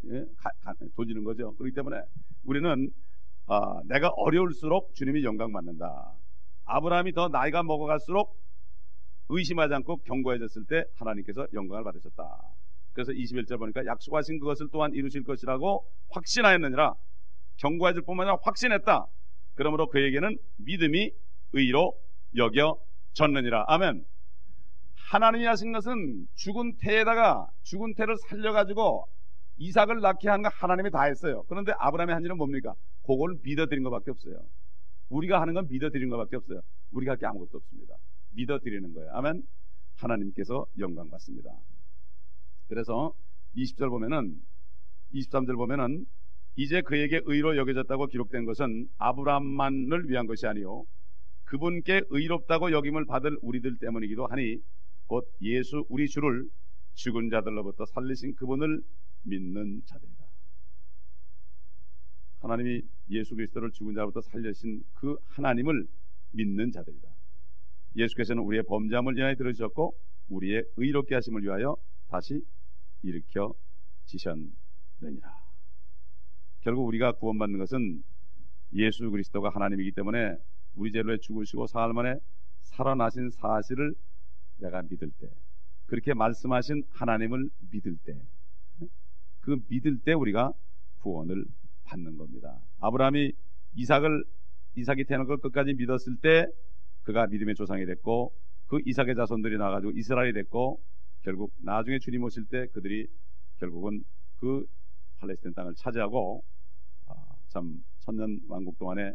도지는 거죠. 그렇기 때문에 우리는 내가 어려울수록 주님이 영광 받는다. 아브라함이 더 나이가 먹어갈수록 의심하지 않고 견고해졌을 때 하나님께서 영광을 받으셨다. 그래서 21절 보니까 약속하신 그것을 또한 이루실 것이라고 확신하였느니라. 견고해질 뿐만 아니라 확신했다. 그러므로 그에게는 믿음이 의로 여겨졌느니라. 아멘. 하나님이 하신 것은 죽은 태를 살려가지고 이삭을 낳게 하는 거 하나님이 다 했어요. 그런데 아브라함이 한 일은 뭡니까? 그걸 믿어드린 것밖에 없어요. 우리가 하는 건 믿어드린 것밖에 없어요. 우리가 할 게 아무것도 없습니다. 믿어드리는 거예요. 아멘. 하나님께서 영광 받습니다. 그래서 23절 보면은 이제 그에게 의로 여겨졌다고 기록된 것은 아브라함만을 위한 것이 아니요 그분께 의롭다고 여김을 받을 우리들 때문이기도 하니 곧 예수 우리 주를 죽은 자들로부터 살리신 그분을 믿는 자들이다. 하나님이 예수 그리스도를 죽은 자로부터 살리신 그 하나님을 믿는 자들이다. 예수께서는 우리의 범죄함을 인하여 들으셨고 우리의 의롭게 하심을 위하여 다시 일으켜 지셨느니라. 결국 우리가 구원받는 것은 예수 그리스도가 하나님이기 때문에 우리 죄로 죽으시고 사흘 만에 살아나신 사실을 내가 믿을 때, 그렇게 말씀하신 하나님을 믿을 때, 그 믿을 때 우리가 구원을 받는 겁니다. 아브라함이 이삭이 태어난 걸 끝까지 믿었을 때 그가 믿음의 조상이 됐고, 그 이삭의 자손들이 나가지고 이스라엘이 됐고, 결국 나중에 주님 오실 때 그들이 결국은 그 팔레스타인 땅을 차지하고 참 천년 왕국 동안에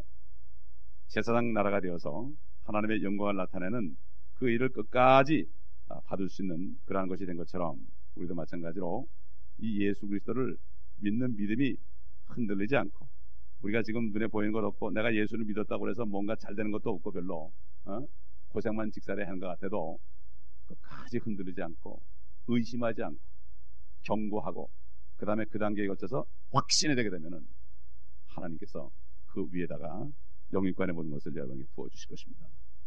제사장 나라가 되어서 하나님의 영광을 나타내는 그 일을 끝까지 받을 수 있는 그러한 것이 된 것처럼 우리도 마찬가지로 이 예수 그리스도를 믿는 믿음이 흔들리지 않고, 우리가 지금 눈에 보이는 것 없고 내가 예수를 믿었다고 해서 뭔가 잘 되는 것도 없고 별로 고생만 직살해 하는 것 같아도 끝까지 흔들리지 않고 의심하지 않고 경고하고 그 다음에 그 단계에 거쳐서 확신이 되게 되면은 하나님께서 그 위에다가 영육간의 모든 것을 여러분에게 부어주실 것입니다.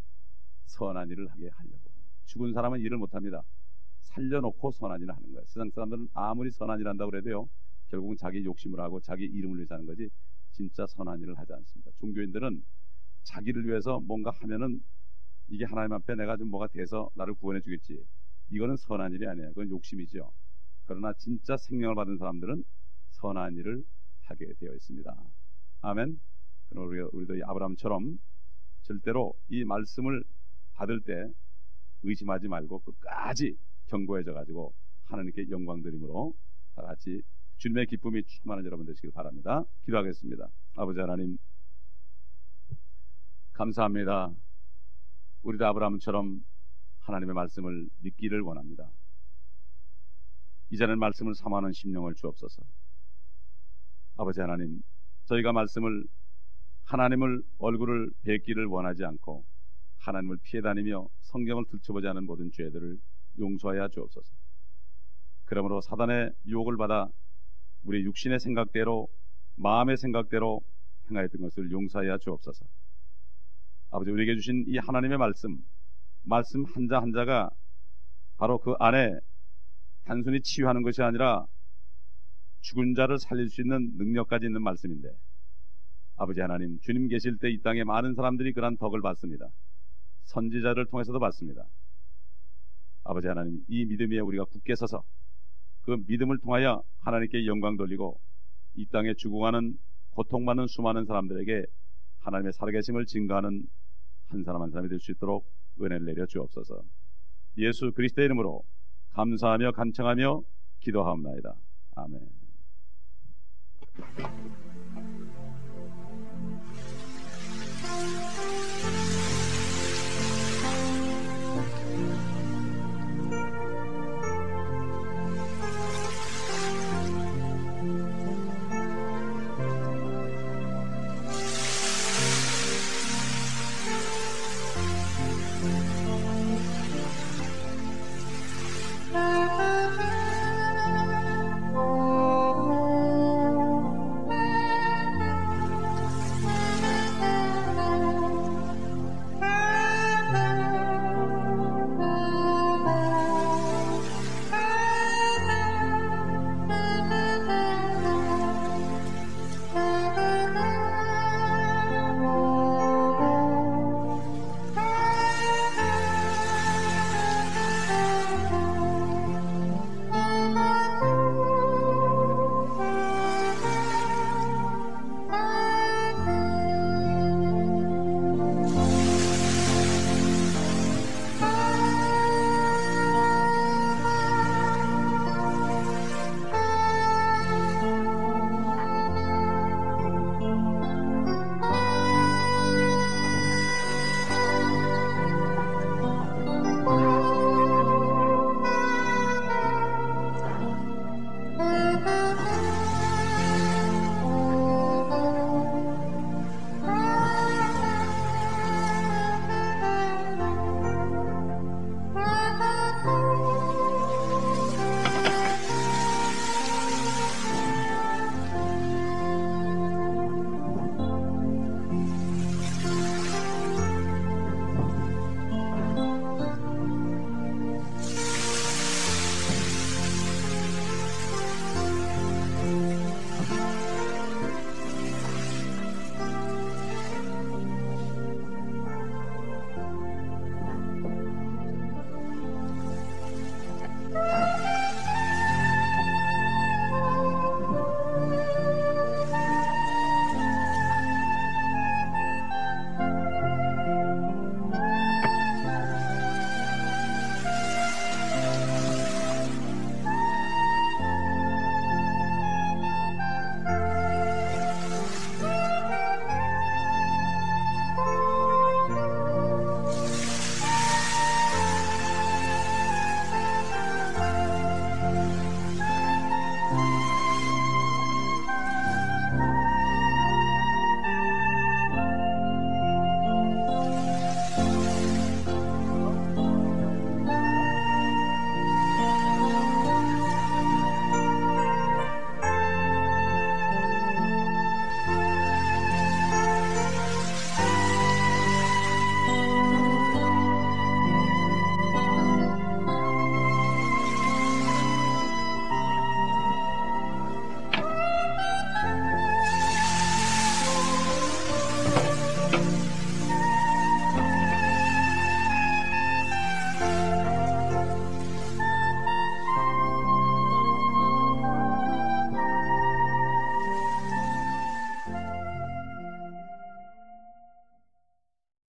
선한 일을 하게 하려고. 죽은 사람은 일을 못합니다. 살려놓고 선한 일을 하는 거예요. 세상 사람들은 아무리 선한 일을 한다고 해도요, 결국은 자기 욕심을 하고 자기 이름을 위해서 하는 거지 진짜 선한 일을 하지 않습니다. 종교인들은 자기를 위해서 뭔가 하면은 이게 하나님 앞에 내가 좀 뭐가 돼서 나를 구원해 주겠지, 이거는 선한 일이 아니에요. 그건 욕심이죠. 그러나 진짜 생명을 받은 사람들은 선한 일을 하게 되어 있습니다. 아멘. 그럼 우리도 이 아브라함처럼 절대로 이 말씀을 받을 때 의심하지 말고 끝까지 견고해져 가지고 하나님께 영광 드림으로 다 같이 주님의 기쁨이 충만한 여러분 되시길 바랍니다. 기도하겠습니다. 아버지 하나님, 감사합니다. 우리도 아브라함처럼 하나님의 말씀을 믿기를 원합니다. 이제는 말씀을 삼하는 심령을 주옵소서. 아버지 하나님, 저희가 하나님을 얼굴을 뵙기를 원하지 않고 하나님을 피해 다니며 성경을 들춰보지 않은 모든 죄들을 용서하여 주옵소서. 그러므로 사단의 유혹을 받아 우리 육신의 생각대로, 마음의 생각대로 행하였던 것을 용서하여 주옵소서. 아버지, 우리에게 주신 이 하나님의 말씀 한자 한자가 바로 그 안에 단순히 치유하는 것이 아니라 죽은 자를 살릴 수 있는 능력까지 있는 말씀인데, 아버지 하나님, 주님 계실 때 이 땅에 많은 사람들이 그러한 덕을 받습니다. 선지자를 통해서도 받습니다. 아버지 하나님, 이 믿음 위에 우리가 굳게 서서 그 믿음을 통하여 하나님께 영광 돌리고 이 땅에 죽어가는 고통받는 수많은 사람들에게 하나님의 살아계심을 증거하는 한 사람 한 사람이 될 수 있도록 은혜를 내려 주옵소서. 예수 그리스도의 이름으로 감사하며 간청하며 기도하옵나이다. 아멘.